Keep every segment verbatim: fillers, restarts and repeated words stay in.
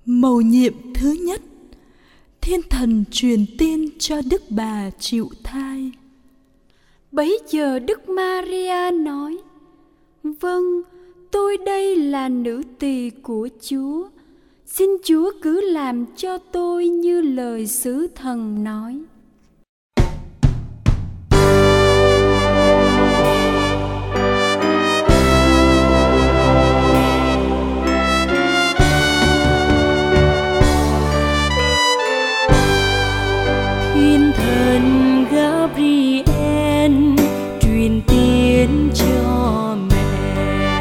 Mầu nhiệm thứ nhất, thiên thần truyền tin cho Đức Bà chịu thai. Bấy giờ Đức Maria nói: Vâng, tôi đây là nữ tỳ của Chúa, xin Chúa cứ làm cho tôi như lời sứ thần nói. Thiên thần Gabriel truyền tin cho mẹ.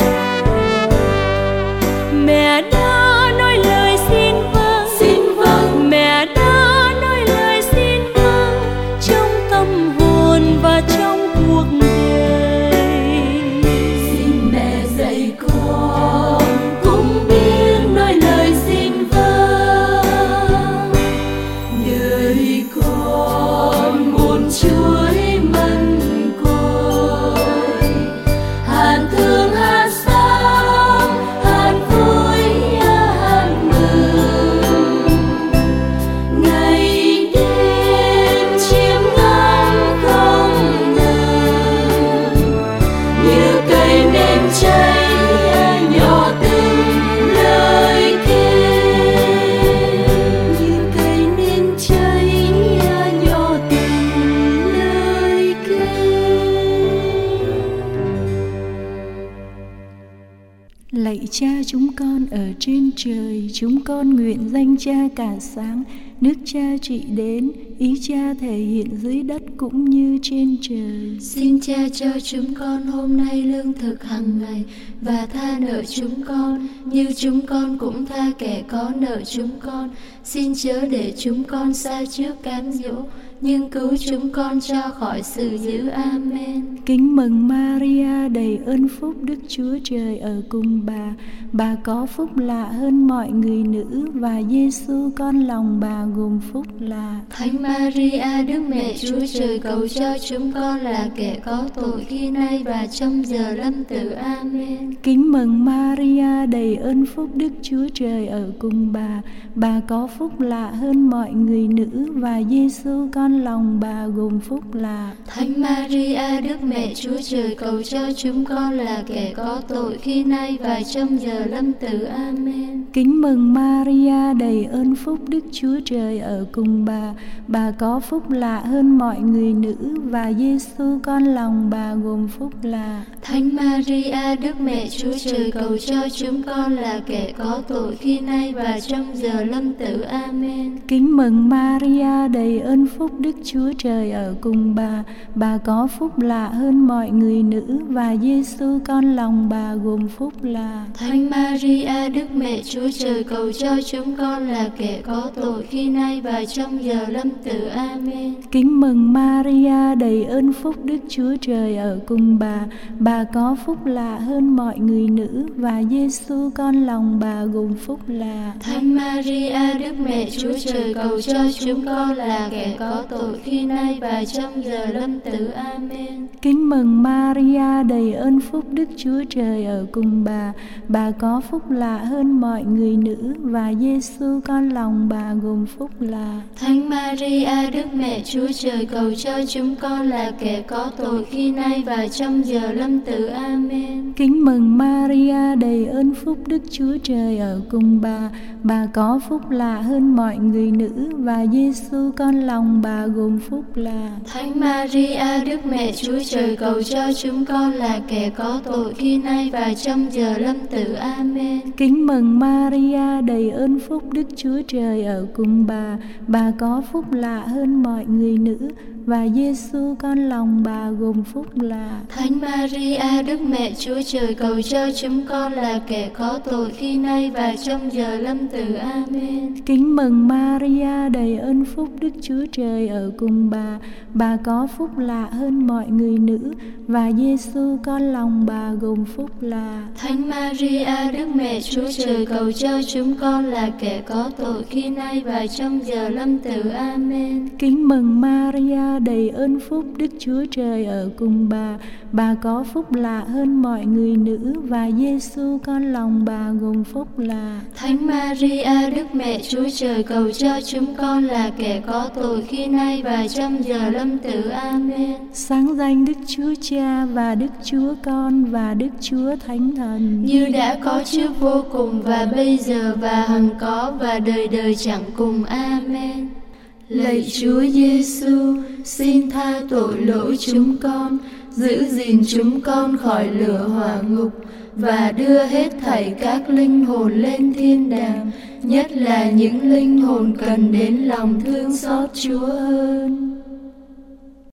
Mẹ đã nói lời xin vâng, Xin vâng, mẹ đã nói lời xin vâng, trong tâm hồn và trong cuộc đời. xin mẹ dạy con cũng biết nói lời xin vâng. Đời con muôn chuối mân côi, hàn thương hàn sáng, hàn vui hàn mừng. Ngày đêm chiêm ngắm không ngừng, như cây nến cháy nhỏ từng lời kêu, như cây nến cháy nhỏ từng lời kêu. Lạy Cha chúng con ở trên trời, chúng con nguyện danh Cha cả sáng, nước Cha trị đến, ý Cha thể hiện dưới đất cũng như trên trời. Xin Cha cho chúng con hôm nay lương thực hàng ngày, và tha nợ chúng con như chúng con cũng tha kẻ có nợ chúng con. Xin chớ để chúng con sa trước cám dỗ, nhưng cứu chúng con cho khỏi sự dữ. Amen. Kính mừng Maria đầy ơn phúc, Đức Chúa Trời ở cùng bà. Bà có phúc lạ hơn mọi người nữ, và Giêsu con lòng bà gồm phúc lạ. Thánh Maria, Đức Mẹ Chúa Trời, cầu cho chúng con là kẻ có tội khi nay và trong giờ lâm tử. Amen. Kính mừng Maria đầy ơn phúc, Đức Chúa Trời ở cùng bà. Bà có phúc lạ hơn mọi người nữ, và Giêsu con lòng bà gồm phúc lạ. Thánh Maria, Đức Mẹ Chúa Trời, cầu cho chúng con là kẻ có tội khi nay và trong giờ lâm tử. Amen. Kính mừng Maria đầy ơn phúc, Đức Chúa Trời ở cùng bà. Bà có phúc lạ hơn mọi người nữ, và Giêsu con lòng bà gồm phúc lạ. Thánh Maria, Đức Mẹ Chúa Trời, cầu cho chúng con là kẻ có tội khi nay và trong giờ lâm tử. Amen. Kính mừng Maria đầy ơn phúc, Đức Chúa Trời ở cùng bà. Bà có phúc lạ hơn mọi người nữ, và Giêsu con lòng bà gồm phúc lạ. Thánh Maria, Đức Mẹ Chúa Trời, cầu cho chúng con là kẻ có tội khi nay và trong giờ lâm tử. Amen. Kính mừng Maria đầy ơn phúc, Đức Chúa Trời ở cùng bà. Bà có phúc lạ hơn mọi người nữ, và Giêsu con lòng bà gồm phúc lạ. Thánh Maria, Đức Mẹ Chúa Trời, cầu cho chúng con là kẻ có tội khi nay và trong giờ lâm tử. Amen. Kính mừng Maria đầy ơn phúc, Đức Chúa Trời ở cùng bà. Bà có phúc lạ hơn mọi người nữ, và Giêsu con lòng bà gồm phúc lạ. Thánh Maria, Đức Mẹ Chúa Trời, cầu cho chúng con là kẻ có tội khi nay và trong giờ lâm tử. Amen. Kính mừng Maria đầy ơn phúc, Đức Chúa Trời ở cùng bà. Bà có phúc lạ hơn mọi người nữ, và Giêsu con lòng bà gồm phúc lạ. Thánh Maria, Đức Mẹ Chúa Trời, cầu cho chúng con là kẻ có tội khi nay và trong giờ lâm tử. Amen. Kính mừng Maria đầy ơn phúc, Đức Chúa Trời ở cùng bà. Bà có phúc lạ hơn mọi người nữ, và Giêsu con lòng bà gồm phúc lạ. Thánh Maria, Đức Mẹ Chúa Trời, cầu cho chúng con là kẻ có tội khi nay và trong giờ lâm tử. Amen. Kính mừng Maria đầy ơn phúc, Đức Chúa Trời ở cùng bà. Bà có phúc lạ hơn mọi người nữ, và Giêsu con lòng bà gồm phúc lạ. Thánh Maria, Đức Mẹ Chúa Trời, cầu cho chúng con là kẻ có tội khi nay và trong giờ lâm tử. Amen. Kính mừng Maria Maria đầy ơn phúc, Đức Chúa Trời ở cùng bà. Bà có phúc lạ hơn mọi người nữ, và Giêsu con lòng bà gồm phúc lạ. Thánh Maria, Đức Mẹ Chúa Trời, cầu cho chúng con là kẻ có tội khi nay và trong giờ lâm tử. Amen. Sáng danh Đức Chúa Cha và Đức Chúa Con và Đức Chúa Thánh Thần, như đã có trước vô cùng và bây giờ và hằng có và đời đời chẳng cùng. Amen. Lạy Chúa Giêsu, xin tha tội lỗi chúng con, giữ gìn chúng con khỏi lửa hỏa ngục, và đưa hết thảy các linh hồn lên thiên đàng, nhất là những linh hồn cần đến lòng thương xót Chúa hơn.